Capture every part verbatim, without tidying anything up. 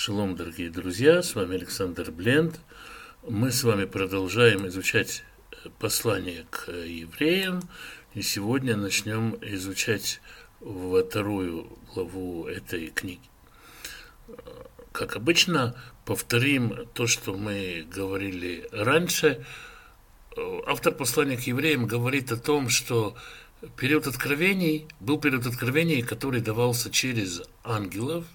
Шалом, дорогие друзья, с вами Александр Бленд. Мы с вами продолжаем изучать послание к евреям, и сегодня начнем изучать вторую главу этой книги. Как обычно, повторим то, что мы говорили раньше. Автор послания к евреям говорит о том, что период откровений был период откровений, который давался через ангелов,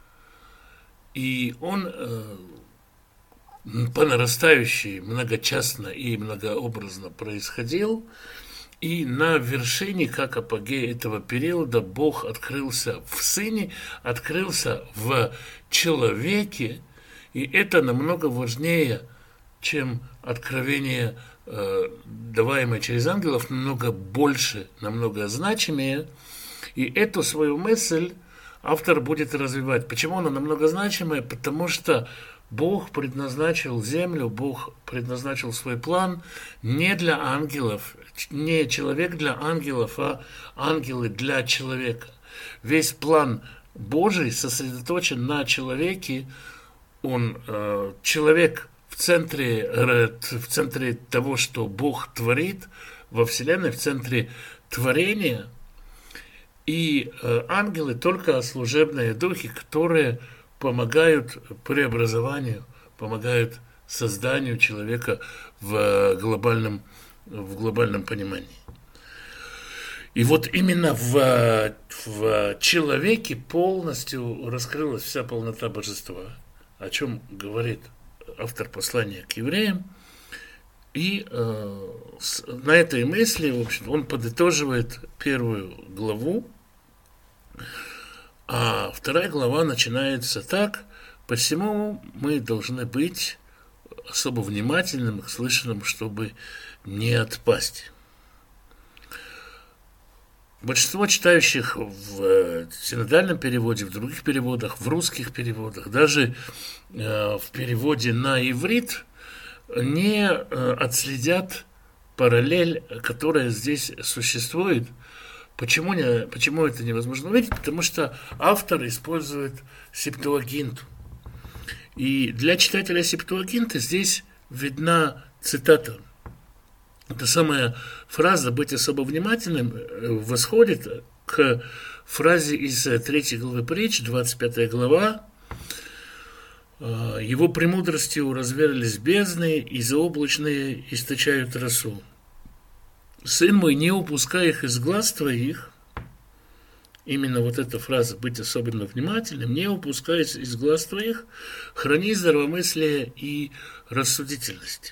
и он э, по нарастающей многочастно и многообразно происходил, и на вершине, как апогей этого периода, Бог открылся в Сыне, открылся в человеке, и это намного важнее, чем откровение, э, даваемое через ангелов, намного больше, намного значимее, и эту свою мысль автор будет развивать. Почему она намного значимая? Потому что Бог предназначил землю, Бог предназначил свой план не для ангелов, не человек для ангелов, а ангелы для человека. Весь план Божий сосредоточен на человеке. Он э, человек в центре, э, в центре того, что Бог творит во Вселенной, в центре творения. И э, ангелы только служебные духи, которые помогают преобразованию, помогают созданию человека в глобальном, в глобальном понимании. И вот именно в, в человеке полностью раскрылась вся полнота божества, о чем говорит автор послания к евреям. И э, с, на этой мысли, в общем, он подытоживает первую главу. А вторая глава начинается так: посему мы должны быть особо внимательным к слышанным, чтобы не отпасть. Большинство читающих в синодальном переводе, в других переводах, в русских переводах, даже в переводе на иврит не отследят параллель, которая здесь существует. Почему, не, почему это невозможно увидеть? Потому что автор использует септуагинту. И для читателя септуагинты здесь видна цитата. Эта самая фраза «быть особо внимательным» восходит к фразе из третьей главы притч, двадцать пятая глава. «Его премудростью разверзлись бездны, и заоблачные источают росу. Сын мой, не упускай их из глаз твоих». Именно вот эта фраза «быть особенно внимательным», «не упускай из глаз твоих, храни здравомыслие и рассудительность».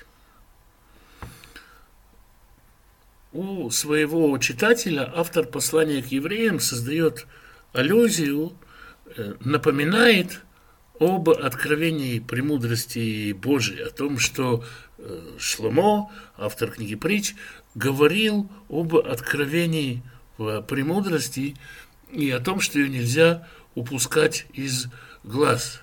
У своего читателя автор послания к евреям создает аллюзию, напоминает об откровении премудрости Божией, о том, что Шломо, автор книги притч, говорил об откровении премудрости и о том, что ее нельзя упускать из глаз.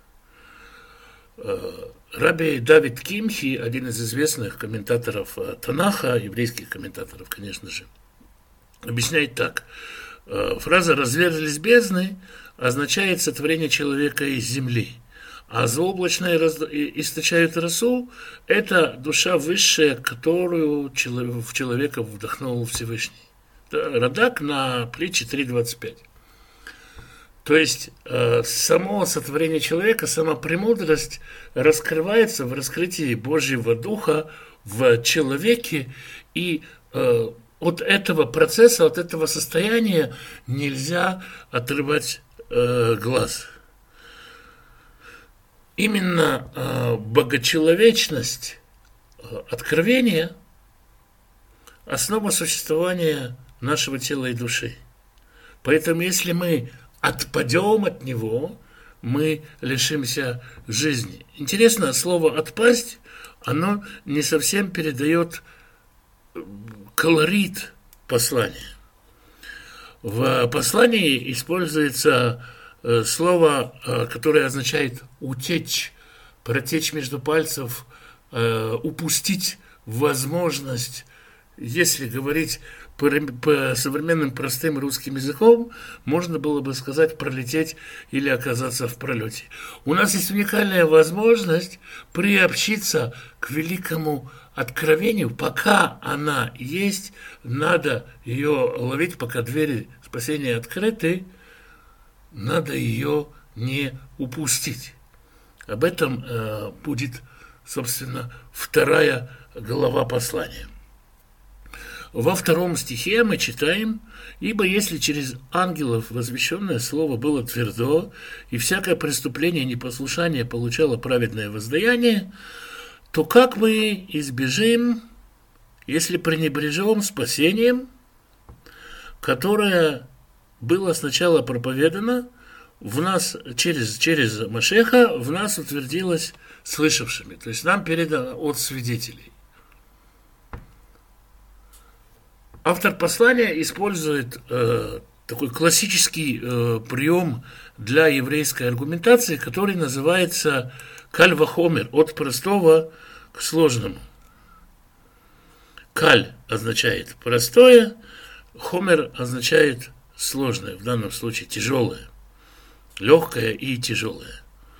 Раби Давид Кимхи, один из известных комментаторов Танаха, еврейских комментаторов, конечно же, объясняет так. Фраза «разверзлись бездны» означает сотворение человека из земли, а заоблачные источают росу – это душа высшая, которую в человека вдохнул Всевышний. Радак на притче три двадцать пять. То есть э, само сотворение человека, сама премудрость раскрывается в раскрытии Божьего Духа в человеке, и э, от этого процесса, от этого состояния нельзя отрывать э, глаз. Именно э, богочеловечность э, откровения – основа существования нашего тела и души. Поэтому если мы отпадем от него, мы лишимся жизни. Интересно, слово «отпасть», оно не совсем передает колорит послания. В послании используется слово, которое означает «утечь», «протечь между пальцев», «упустить возможность». Если говорить по, по современным простым русским языком можно было бы сказать пролететь или оказаться в пролете. У нас есть уникальная возможность приобщиться к великому откровению, пока она есть, надо ее ловить, пока двери спасения открыты, надо ее не упустить. Об этом э, будет, собственно, вторая глава послания. Во втором стихе мы читаем: «Ибо если через ангелов возвещенное слово было твердо, и всякое преступление и непослушание получало праведное воздаяние, то как мы избежим, если пренебрежем спасением, которое было сначала проповедано в нас через, через Машеха, в нас утвердилось слышавшими». То есть нам передано от свидетелей. Автор послания использует э, такой классический э, прием для еврейской аргументации, который называется «каль вахомер», от простого к сложному. «Каль» означает простое, «хомер» означает сложное, в данном случае тяжелое, легкое и тяжелое.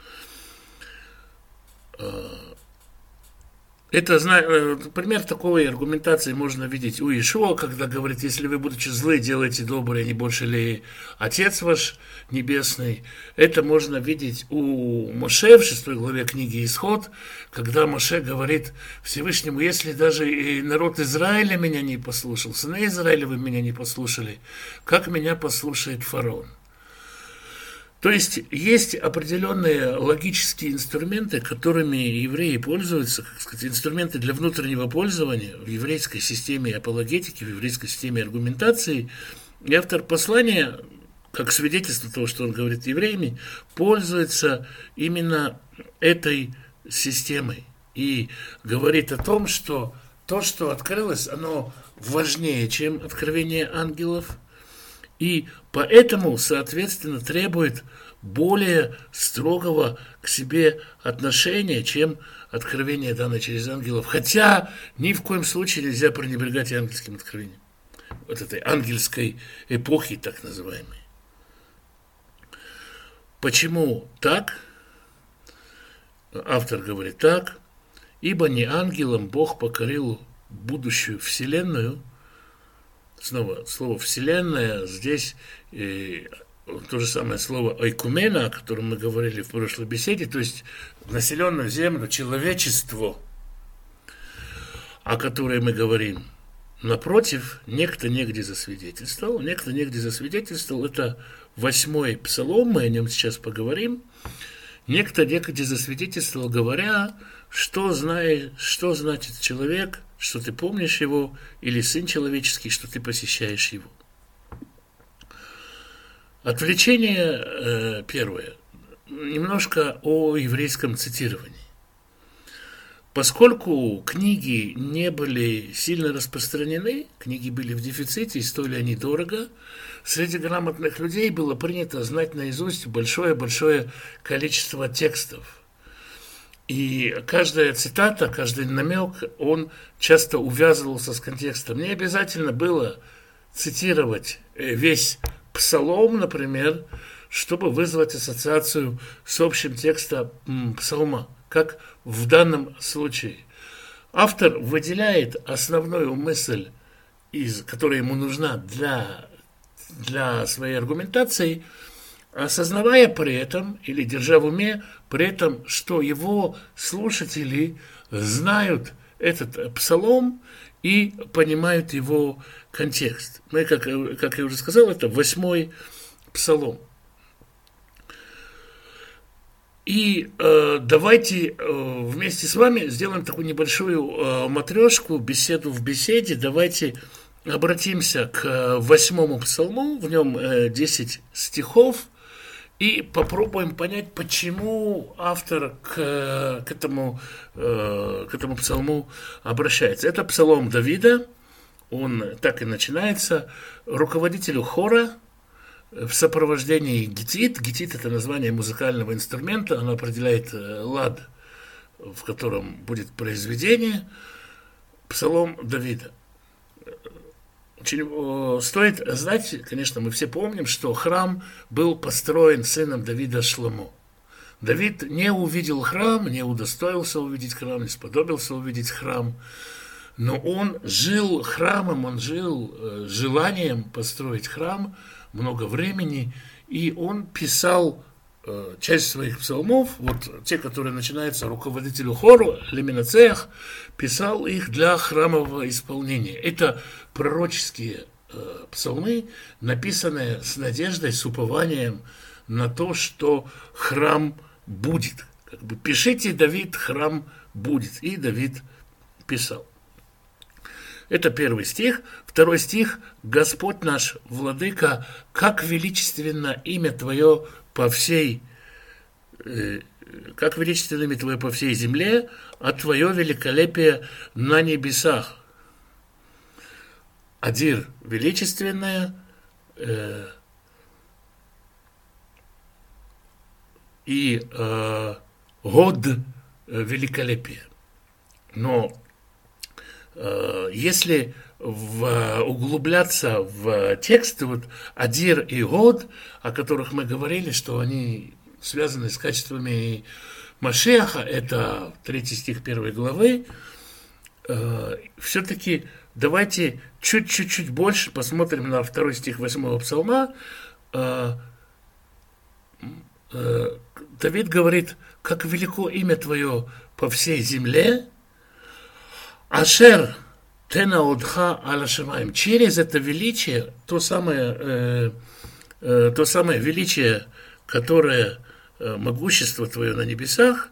Это, пример такой аргументации можно видеть у Иешуа, когда говорит: если вы, будучи злы, делаете доброе, не больше ли Отец ваш Небесный. Это можно видеть у Моше в шестой главе книги Исход, когда Моше говорит Всевышнему: если даже и народ Израиля меня не послушал, сыны Израиля вы меня не послушали, как меня послушает фараон? То есть есть определенные логические инструменты, которыми евреи пользуются, как сказать, инструменты для внутреннего пользования в еврейской системе апологетики, в еврейской системе аргументации. И автор послания, как свидетельство того, что он говорит евреями, пользуется именно этой системой и говорит о том, что то, что открылось, оно важнее, чем откровение ангелов, и поэтому, соответственно, требует более строгого к себе отношения, чем откровение, данное через ангелов. Хотя ни в коем случае нельзя пренебрегать и ангельским откровением. Вот этой ангельской эпохи, так называемой. Почему так? Автор говорит так: «Ибо не ангелам Бог покорил будущую вселенную». Снова слово «вселенная» здесь э, то же самое слово «ойкумена», о котором мы говорили в прошлой беседе, то есть населенную землю, человечество, о которой мы говорим. Напротив, некто негде засвидетельствовал, некто негде засвидетельствовал, это восьмой псалом, мы о нем сейчас поговорим. Некто негде засвидетельствовал, говоря, что, знает, что значит человек, что ты помнишь его, или сын человеческий, что ты посещаешь его. Отвлечение э, первое. Немножко о еврейском цитировании. Поскольку книги не были сильно распространены, книги были в дефиците и стоили они дорого, среди грамотных людей было принято знать наизусть большое-большое количество текстов. И каждая цитата, каждый намек, он часто увязывался с контекстом. Не обязательно было цитировать весь псалом, например, чтобы вызвать ассоциацию с общим текстом псалма, как в данном случае. Автор выделяет основную мысль, из, которая ему нужна для, для своей аргументации, осознавая при этом, или держа в уме, при этом, что его слушатели знают этот псалом и понимают его контекст. Мы, как, как я уже сказал, это восьмой псалом. И э, давайте э, вместе с вами сделаем такую небольшую э, матрешку, беседу в беседе. Давайте обратимся к восьмому псалму, в нем э, десять стихов, и попробуем понять, почему автор к, к, этому, э, к этому псалму обращается. Это псалом Давида, он так и начинается. Руководителю хора в сопровождении гитит. Гитит – это название музыкального инструмента, оно определяет лад, в котором будет произведение. Псалом Давида. Стоит знать, конечно, мы все помним, что храм был построен сыном Давида Шломо. Давид не увидел храм, не удостоился увидеть храм, не сподобился увидеть храм, но он жил храмом, он жил желанием построить храм много времени, и он писал часть своих псалмов, вот те, которые начинаются руководителю хору, Леминацеях, писал их для храмового исполнения. Это пророческие э, псалмы, написанные с надеждой, с упованием на то, что храм будет. Как бы пишите, Давид, храм будет. И Давид писал. Это первый стих. Второй стих. Господь наш, Владыка, как величественно имя Твое по всей, э, как величественно имя Твое по всей земле, а Твое великолепие на небесах. Адир величественное, э, и э, год великолепие. Но э, если в, углубляться в тексты, вот Адир и Год, о которых мы говорили, что они связаны с качествами Машиаха, это третий стих первой главы, э, все-таки давайте чуть-чуть больше посмотрим на второй стих восьмого псалма. Э, э, Давид говорит, как велико имя Твое по всей земле, Ашер Тенаодха Алашамаем. Через это величие, то самое, э, э, то самое величие, которое э, могущество Твое на небесах,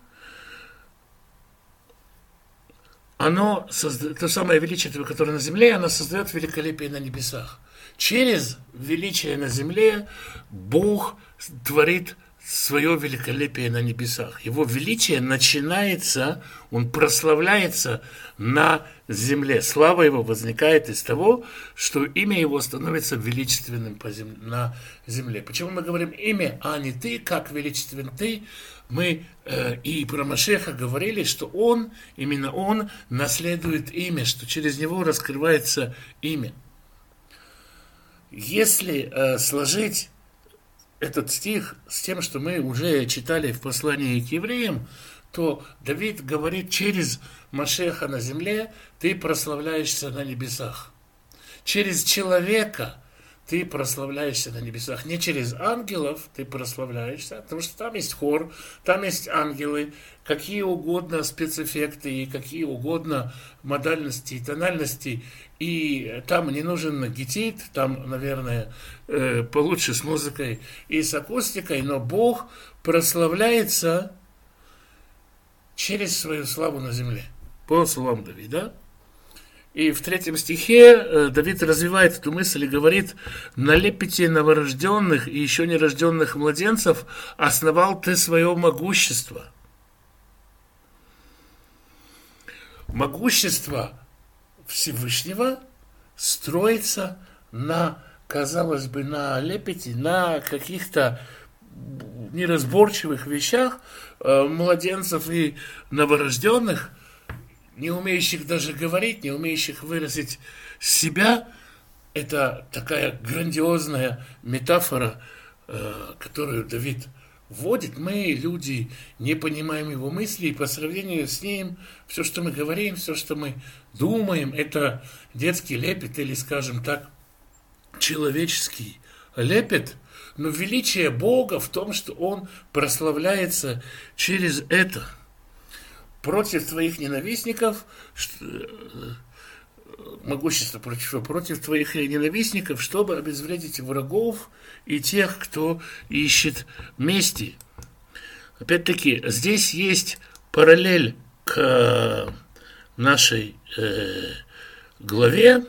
оно создает, то самое величие Твое, которое на земле, оно создает великолепие на небесах. Через величие на земле Бог творит свое великолепие на небесах. Его величие начинается, он прославляется на земле. Слава его возникает из того, что имя его становится величественным по зем... на земле. Почему мы говорим имя, а не ты, как величествен ты? Мы э, и про Машеха говорили, что он, именно он наследует имя, что через него раскрывается имя. Если э, сложить этот стих с тем, что мы уже читали в послании к евреям, то Давид говорит, через Машеха на земле ты прославляешься на небесах. Через человека ты прославляешься на небесах. Не через ангелов ты прославляешься, потому что там есть хор, там есть ангелы, какие угодно спецэффекты и какие угодно модальности и тональности. И там не нужен гитит, там, наверное, получше с музыкой и с акустикой, но Бог прославляется через свою славу на земле. По словам Давида. И в третьем стихе Давид развивает эту мысль и говорит: «На лепете новорожденных и еще нерожденных младенцев основал ты свое могущество». Могущество Всевышнего строится на, казалось бы, на лепете, на каких-то неразборчивых вещах младенцев и новорожденных, не умеющих даже говорить, не умеющих выразить себя. Это такая грандиозная метафора, которую Давид вводит. Мы, люди, не понимаем его мысли, и по сравнению с ним все, что мы говорим, все, что мы думаем, это детский лепет или, скажем так, человеческий лепет. Но величие Бога в том, что Он прославляется через это. Против твоих ненавистников, могущество против, против твоих ненавистников, чтобы обезвредить врагов и тех, кто ищет мести. Опять-таки, здесь есть параллель к нашей э, главе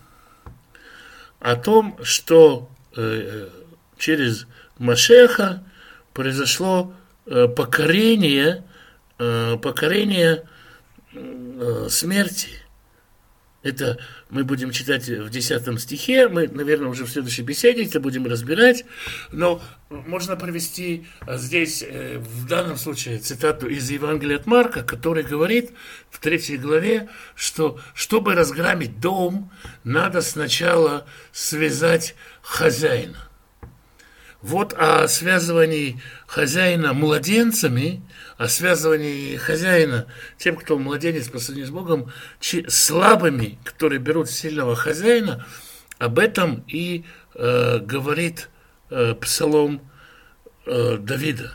о том, что э, через Машеха произошло э, покорение покорение смерти. Это мы будем читать в десятом стихе, мы, наверное, уже в следующей беседе это будем разбирать, но можно привести здесь, в данном случае, цитату из Евангелия от Марка, который говорит в третьей главе, что чтобы разгромить дом, надо сначала связать хозяина. Вот о связывании хозяина младенцами, о связывании хозяина тем, кто младенец по сравнению с Богом, слабыми, которые берут сильного хозяина, об этом и э, говорит э, псалом э, Давида.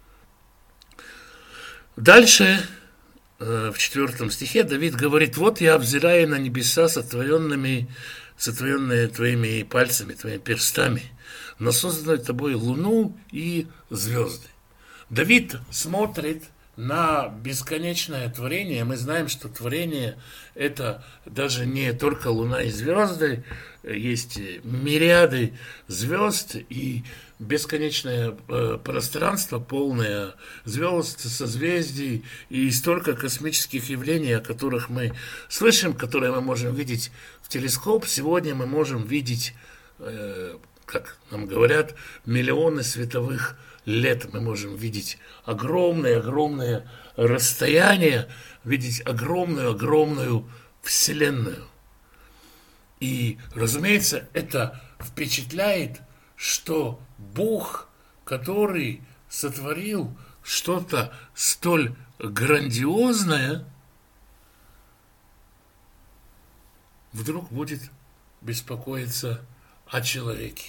Дальше, э, в четвертом стихе, Давид говорит: «Вот я взираю на небеса, сотворенными, сотворенные твоими пальцами, твоими перстами, на созданную тобой луну и звезды». Давид смотрит на бесконечное творение. Мы знаем, что творение – это даже не только луна и звезды, есть мириады звезд и бесконечное э, пространство, полное звезд, созвездий и столько космических явлений, о которых мы слышим, которые мы можем видеть в телескоп. Сегодня мы можем видеть, э, как нам говорят, миллионы световых лет. Мы можем видеть огромное-огромное расстояние, видеть огромную-огромную Вселенную. И, разумеется, это впечатляет, что Бог, который сотворил что-то столь грандиозное, вдруг будет беспокоиться о человеке.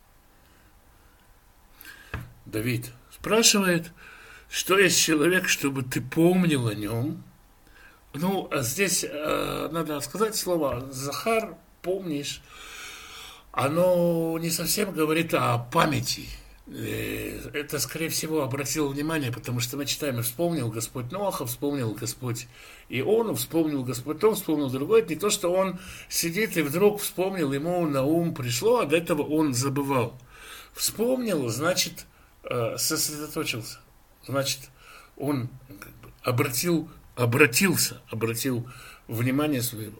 Давид спрашивает, что есть человек, чтобы ты помнил о нем. Ну, а здесь э, надо сказать слово «захар», «помнишь». Оно не совсем говорит о памяти. Это, скорее всего, обратил внимание, потому что мы читаем: «И вспомнил Господь Ноаха, вспомнил Господь Иону, вспомнил Господь то, вспомнил другое». Это не то, что он сидит и вдруг вспомнил, ему на ум пришло, а до этого он забывал. Вспомнил, значит, сосредоточился. Значит, он как бы обратил, обратился, обратил внимание своего.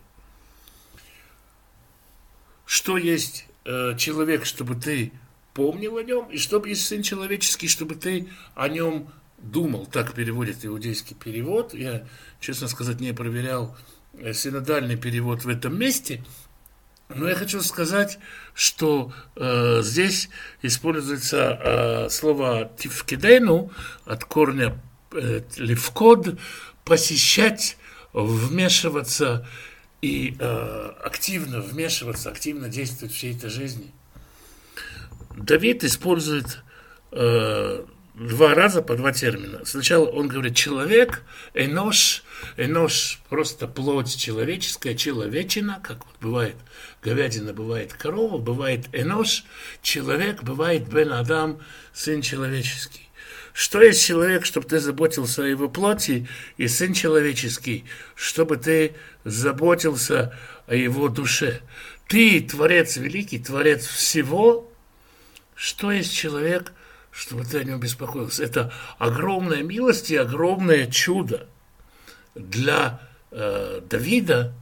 Что есть э, человек, чтобы ты помнил о нем, и чтобы есть сын человеческий, чтобы ты о нем думал. Так переводит иудейский перевод. Я, честно сказать, не проверял синодальный перевод в этом месте. Но я хочу сказать, что э, здесь используется э, слово «тифкидену» от корня э, «левкод», посещать, вмешиваться и э, активно вмешиваться, активно действовать в всей этой жизни. Давид использует э, два раза по два термина. Сначала он говорит «человек», «энош», «энош» просто плоть человеческая, человечина, как вот бывает говядина, бывает корова, бывает «энош», человек, бывает «бен Адам», сын человеческий. Что есть человек, чтобы ты заботился о его плоти, и сын человеческий, чтобы ты заботился о его душе. Ты, Творец великий, Творец всего. Что есть человек, чтобы ты о нем беспокоился? Это огромная милость и огромное чудо для э, Давида.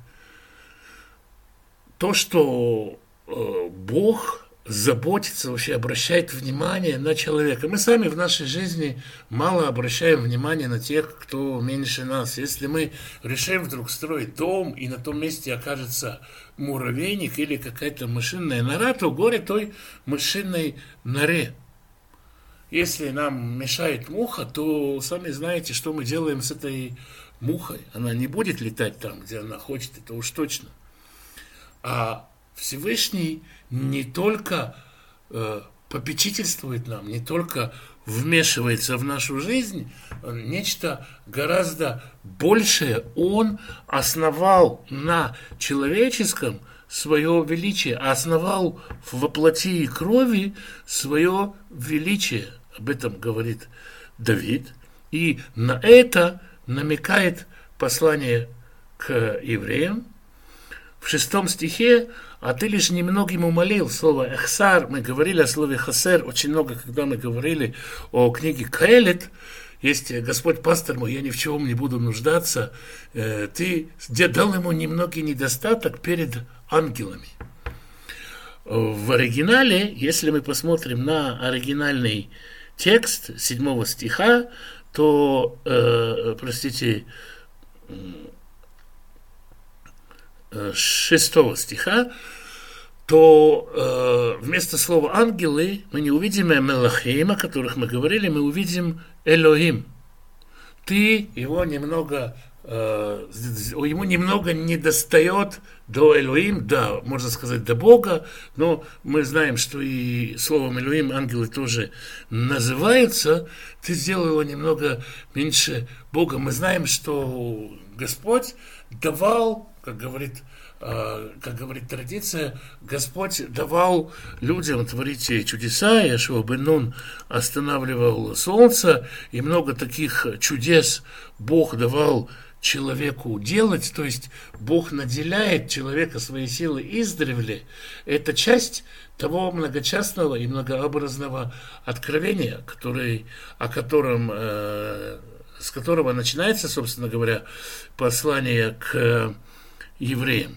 То, что э, Бог заботится, вообще обращает внимание на человека. Мы сами в нашей жизни мало обращаем внимание на тех, кто меньше нас. Если мы решим вдруг строить дом, и на том месте окажется муравейник или какая-то мышиная нора, то горе той мышиной норе. Если нам мешает муха, то сами знаете, что мы делаем с этой мухой. Она не будет летать там, где она хочет, это уж точно. А Всевышний не только э, попечительствует нам, не только вмешивается в нашу жизнь, нечто гораздо большее. Он основал на человеческом свое величие, основал во плоти и крови свое величие. Об этом говорит Давид. И на это намекает послание к евреям. В шестом стихе: «А ты лишь немногим умолил». Слово «эхсар», мы говорили о слове «хасер» очень много, когда мы говорили о книге Каэлит. есть Господь пастор мой, я ни в чем не буду нуждаться, ты дал ему немногий недостаток перед ангелами. В оригинале, если мы посмотрим на оригинальный текст седьмого стиха, то, э, простите, шестого стиха, то э, вместо слова ангелы мы не увидим мелахим, о которых мы говорили, мы увидим Элохим. Ты его немного, э, ему немного не достает до Элохим, да, можно сказать, до Бога, но мы знаем, что и словом Элохим ангелы тоже называются. Ты сделал его немного меньше Бога. Мы знаем, что Господь давал, как говорит как говорит традиция, Господь давал людям творить чудеса. Йошуа бен Нун останавливал солнце, и много таких чудес Бог давал человеку делать, то есть Бог наделяет человека своей силой издревле. Это часть того многочастного и многообразного откровения, который, о котором, э, с которого начинается, собственно говоря, послание к евреям.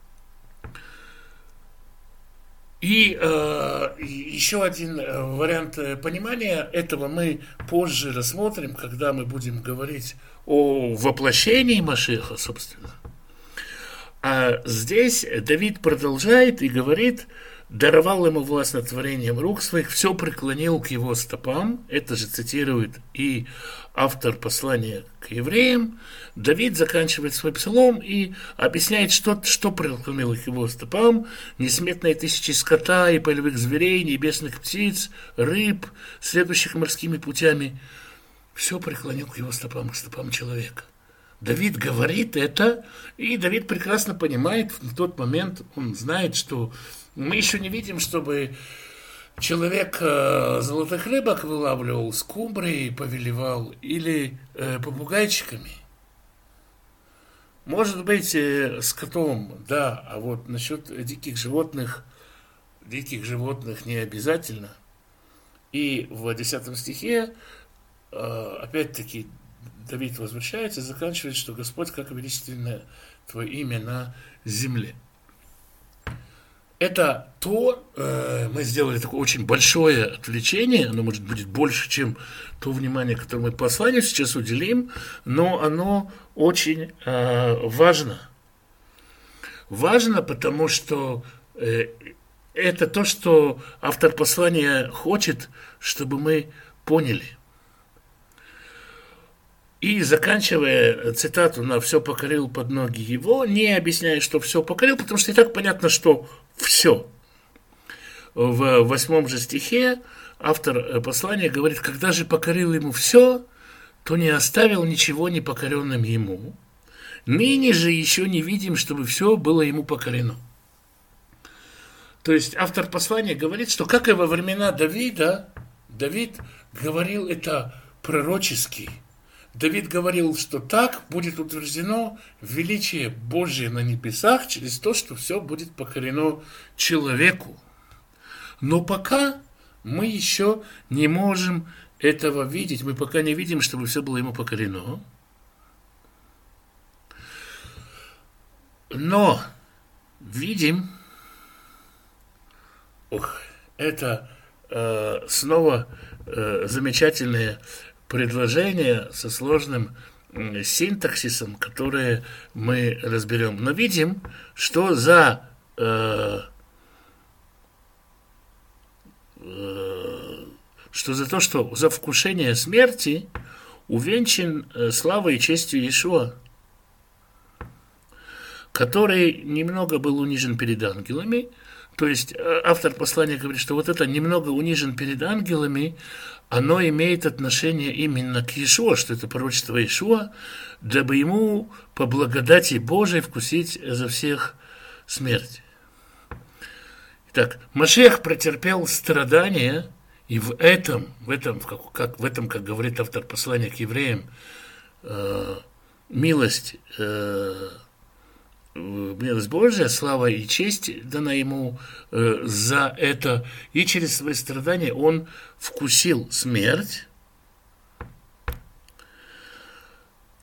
И э, еще один вариант понимания этого мы позже рассмотрим, когда мы будем говорить о воплощении Машиаха, собственно. А здесь Давид продолжает и говорит: даровал ему власть над творением рук своих, все преклонил к его стопам. Это же цитирует и автор послания к евреям. Давид заканчивает свой псалом и объясняет, что, что преклонил к его стопам: несметные тысячи скота и полевых зверей, небесных птиц, рыб, следующих морскими путями. Все преклонил к его стопам, к стопам человека. Давид говорит это, и Давид прекрасно понимает, в тот момент он знает, что мы еще не видим, чтобы человек э, золотых рыбок вылавливал, скумбрии повелевал или э, попугайчиками. Может быть, э, с котом, да, а вот насчет диких животных, диких животных не обязательно. И в десятом стихе, э, опять-таки, Давид возвращается и заканчивает, что Господь, как величественное Твое имя на земле. Это то, э, мы сделали такое очень большое отвлечение, оно, может, будет больше, чем то внимание, которое мы посланию сейчас уделим, но оно очень э, важно. Важно, потому что э, это то, что автор послания хочет, чтобы мы поняли. И заканчивая цитату на «все покорил под ноги его», не объясняя, что все покорил, потому что и так понятно, что все. В восьмом же стихе автор послания говорит: когда же покорил ему все, то не оставил ничего непокоренным ему. Ныне же еще не видим, чтобы все было ему покорено. То есть автор послания говорит, что как и во времена Давида, Давид говорил это пророчески. Давид говорил, что так будет утверждено величие Божие на небесах через то, что все будет покорено человеку. Но пока мы еще не можем этого видеть, мы пока не видим, чтобы все было ему покорено. Но видим, ох, это э, снова э, замечательное предложения со сложным синтаксисом, которые мы разберем. Но видим, что за э, э, что за то, что за вкушение смерти увенчан э, славой и честью Иешуа, который немного был унижен перед ангелами. То есть автор послания говорит, что вот это немного унижен перед ангелами, оно имеет отношение именно к Иешуа, что это пророчество Иешуа, дабы ему по благодати Божией вкусить за всех смерть. Итак, Машиах претерпел страдания, и в этом, в этом, как, как, в этом, как говорит автор послания к евреям, э, милость, э, милость Божия, слава и честь дана ему э, за это, и через свои страдания он вкусил смерть.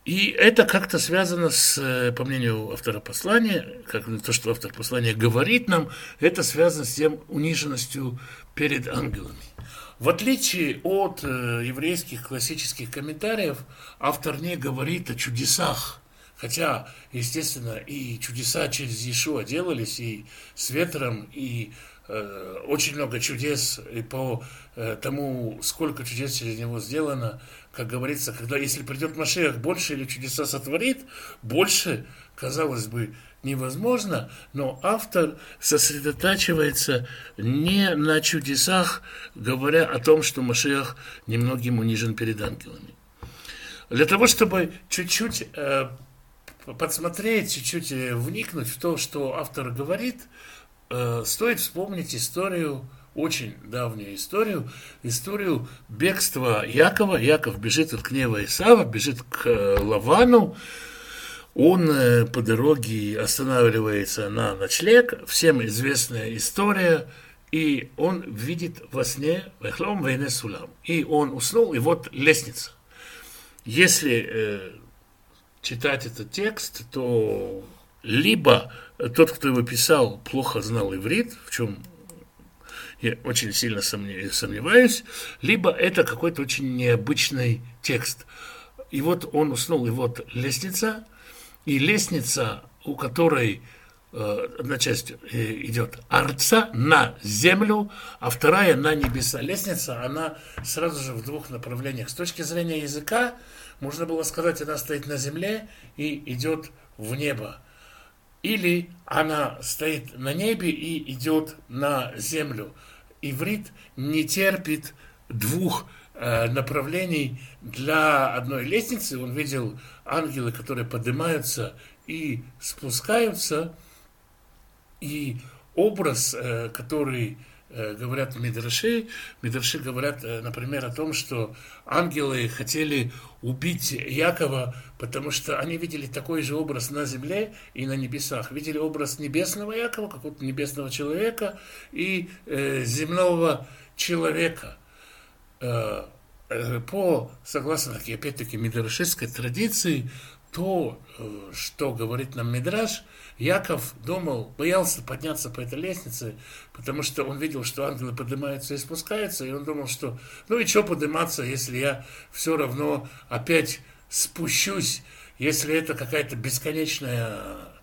И это как-то связано с, по мнению автора послания, как то, что автор послания говорит нам, это связано с тем униженностью перед ангелами. В отличие от э, еврейских классических комментариев, автор не говорит о чудесах. Хотя, естественно, и чудеса через Иешуа делались, и с ветром, и э, очень много чудес, и по э, тому, сколько чудес через него сделано, как говорится, когда если придет Машиах, больше или чудеса сотворит, больше, казалось бы, невозможно, но автор сосредотачивается не на чудесах, говоря о том, что Машиах немногим унижен перед ангелами. Для того, чтобы чуть-чуть э, подсмотреть, чуть-чуть вникнуть в то, что автор говорит, э, стоит вспомнить историю, очень давнюю историю, историю бегства Якова. Яков бежит от гнева Исава, бежит к Лавану. Он по дороге останавливается на ночлег, всем известная история, и он видит во сне «Вехлом вейне сулам». И он уснул, и вот лестница. Если э, читать этот текст, то либо тот, кто его писал, плохо знал иврит, в чем я очень сильно сомневаюсь, либо это какой-то очень необычный текст. И вот он уснул, и вот лестница, и лестница, у которой э, одна часть э, идет арца на землю, а вторая на небеса. Лестница, она сразу же в двух направлениях. С точки зрения языка, можно было сказать, она стоит на земле и идет в небо. Или она стоит на небе и идет на землю. Иврит не терпит двух э, направлений для одной лестницы. Он видел ангелы, которые поднимаются и спускаются. И образ, э, который э, говорят мидраши, мидраши говорят, э, например, о том, что ангелы хотели убить Якова, потому что они видели такой же образ на земле и на небесах. Видели образ небесного Якова, какого-то небесного человека, и э, земного человека. Э, э, по, согласно, опять-таки, мидрашистской традиции, то, э, что говорит нам Мидраш, Яков думал, боялся подняться по этой лестнице, потому что он видел, что ангелы поднимаются и спускаются, и он думал, что ну и что подниматься, если я все равно опять спущусь, если это какая-то бесконечная,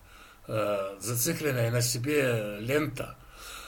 э, зацикленная на себе лента.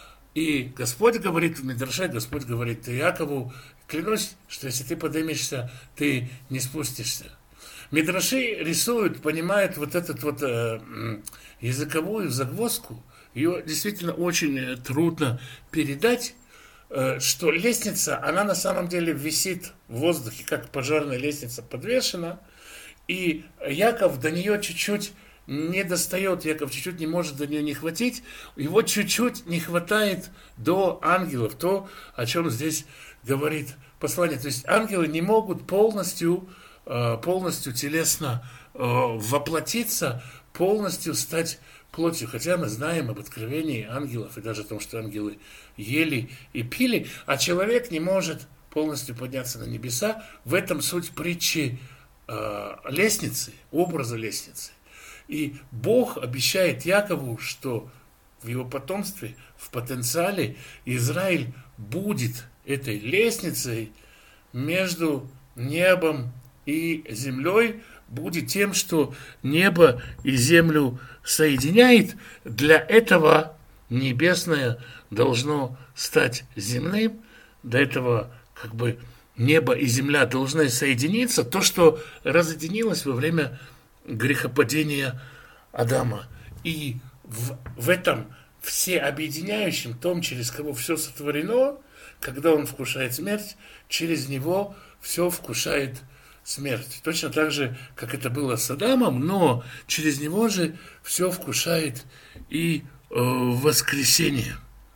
И Господь говорит в Мидраше, Господь говорит Якову, клянусь, что если ты поднимешься, ты не спустишься. Мидраши рисуют, понимают вот эту вот э, языковую загвоздку. Ее действительно очень трудно передать, э, что лестница, она на самом деле висит в воздухе, как пожарная лестница подвешена, и Яков до нее чуть-чуть не достает, Яков чуть-чуть не может до нее не хватить, его чуть-чуть не хватает до ангелов, то, о чем здесь говорит послание. То есть ангелы не могут полностью полностью телесно э, воплотиться, полностью стать плотью. Хотя мы знаем об откровении ангелов и даже о том, что ангелы ели и пили, а человек не может полностью подняться на небеса. В этом суть притчи э, лестницы, образа лестницы. И Бог обещает Якову, что в его потомстве, в потенциале Израиль будет этой лестницей между небом и землей, будет тем, что небо и землю соединяет. Для этого небесное должно стать земным. До этого как бы небо и земля должны соединиться. То, что разъединилось во время грехопадения Адама. И в, в этом всеобъединяющем, том, через кого все сотворено, когда он вкушает смерть, через него все вкушает смерть. Точно так же, как это было с Адамом, но через него же все вкушает и э, воскресение.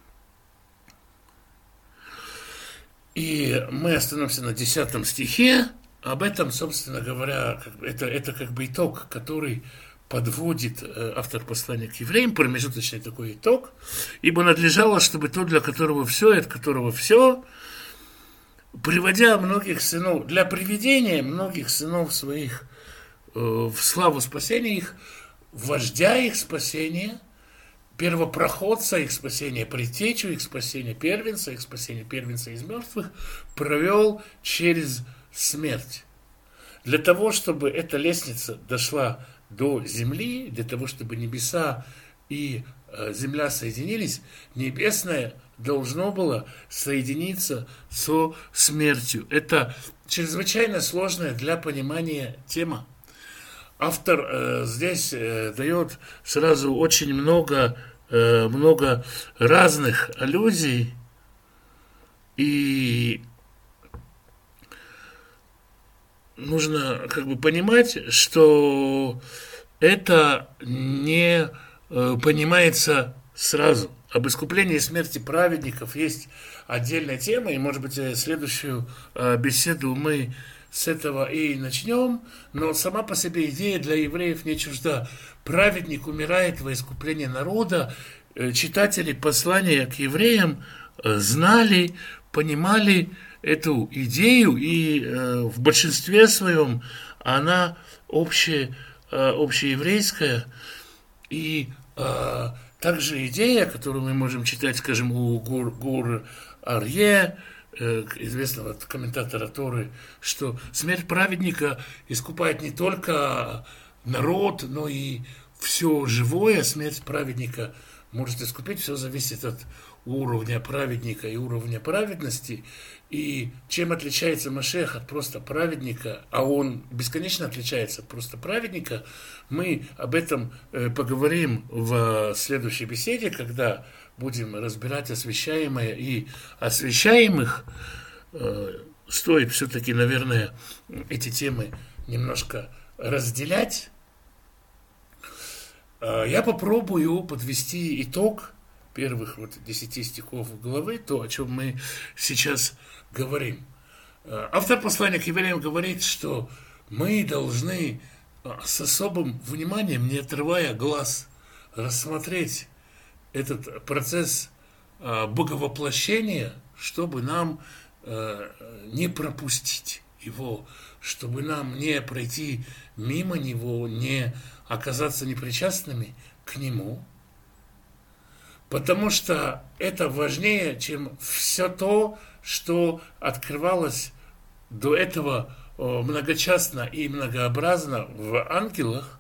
И мы остановимся на десятом стихе. Об этом, собственно говоря, как бы это, это как бы итог, который подводит э, автор послания к евреям, промежуточный такой итог. Ибо надлежало, чтобы тот, для которого все, и от которого все, приводя многих сынов, для приведения многих сынов своих в славу спасения их, вождя их спасения, первопроходца их спасения, предтечу их спасения, первенца их спасения, первенца из мертвых, провел через смерть. Для того, чтобы эта лестница дошла до земли, для того, чтобы небеса и земля соединились, небесное должно было соединиться со смертью. Это чрезвычайно сложная для понимания тема. Автор э, здесь э, дает сразу очень много, э, много разных аллюзий, и нужно как бы понимать, что это не э, понимается сразу. Об искуплении и смерти праведников есть отдельная тема, и, может быть, следующую э, беседу мы с этого и начнем, но сама по себе идея для евреев не чужда. Праведник умирает во искупление народа. Э, читатели послания к евреям э, знали, понимали эту идею, и э, в большинстве своем она общая, э, общееврейская, и э, также идея, которую мы можем читать, скажем, у Гур, Гур Арье, э, известного комментатора Торы, что смерть праведника искупает не только народ, но и все живое. Смерть праведника может искупить, все зависит от уровня праведника и уровня праведности. И чем отличается Машиах от просто праведника, а он бесконечно отличается от просто праведника, мы об этом поговорим в следующей беседе, когда будем разбирать освящаемое и освящаемых. Стоит все-таки, наверное, эти темы немножко разделять. Я попробую подвести итог первых вот десяти стихов главы, то, о чем мы сейчас говорим. Автор послания к евреям говорит, что мы должны с особым вниманием, не отрывая глаз, рассмотреть этот процесс боговоплощения, чтобы нам не пропустить его, чтобы нам не пройти мимо него, не оказаться непричастными к нему. Потому что это важнее, чем все то, что открывалось до этого многочастно и многообразно в ангелах.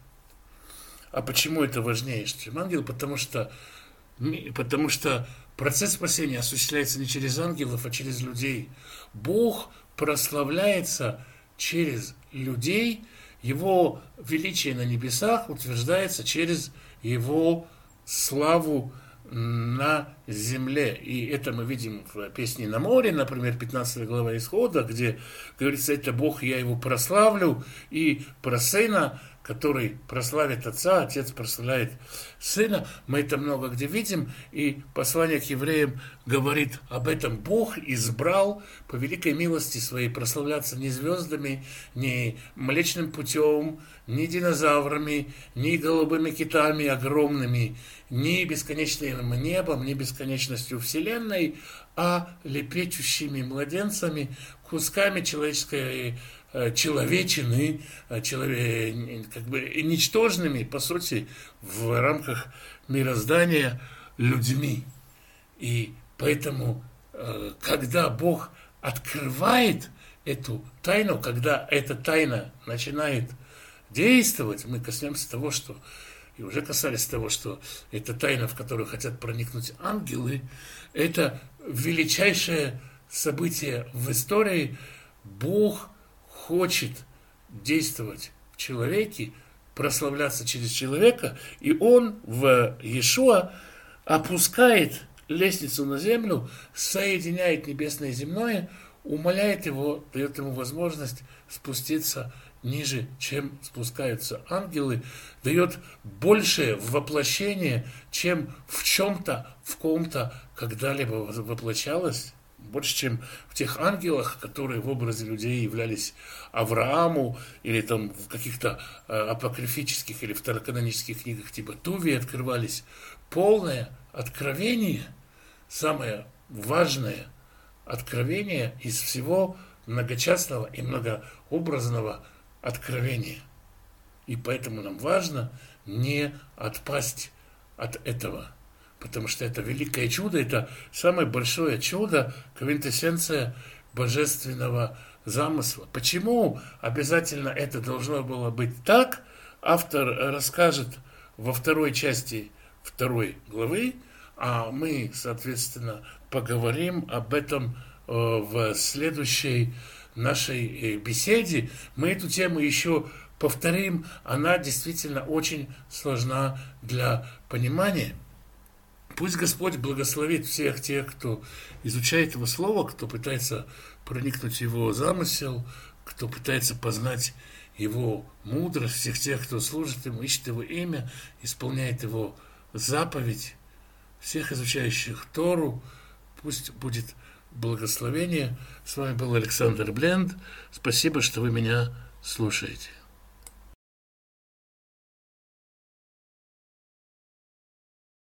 А почему это важнее, чем ангел? Потому что, потому что процесс спасения осуществляется не через ангелов, а через людей. Бог прославляется через людей, Его величие на небесах утверждается через Его славу на земле. И это мы видим в песне «На море», например, пятнадцатая глава Исхода, где говорится: «Это Бог, я Его прославлю», и про Сына, который прославит Отца, Отец прославляет Сына. Мы это много где видим, и послание к евреям говорит об этом. Бог избрал по великой милости своей прославляться не звездами, не Млечным путем, не динозаврами, не голубыми китами огромными, не бесконечным небом, не бесконечностью Вселенной, а лепечущими младенцами, кусками человеческой человечины, человек, как бы ничтожными, по сути, в рамках мироздания людьми. И поэтому, когда Бог открывает эту тайну, когда эта тайна начинает действовать, мы коснемся того, что, и уже касались того, что это тайна, в которую хотят проникнуть ангелы, это величайшее событие в истории. Бог хочет действовать в человеке, прославляться через человека, и он в Иешуа опускает лестницу на землю, соединяет небесное и земное, умоляет его, дает ему возможность спуститься ниже, чем спускаются ангелы, дает большее воплощение, чем в чем-то, в ком-то когда-либо воплощалось. Больше, чем в тех ангелах, которые в образе людей являлись Аврааму, или там в каких-то э, апокрифических или второканонических книгах типа Туви открывались. Полное откровение, самое важное откровение из всего многочастного и многообразного откровения. И поэтому нам важно не отпасть от этого. Потому что это великое чудо, это самое большое чудо, квинтэссенция божественного замысла. Почему обязательно это должно было быть так, автор расскажет во второй части второй главы, а мы, соответственно, поговорим об этом в следующей нашей беседе. Мы эту тему еще повторим, она действительно очень сложна для понимания. Пусть Господь благословит всех тех, кто изучает Его Слово, кто пытается проникнуть в Его замысел, кто пытается познать Его мудрость, всех тех, кто служит Ему, ищет Его имя, исполняет Его заповедь, всех изучающих Тору. Пусть будет благословение. С вами был Александр Бленд. Спасибо, что вы меня слушаете.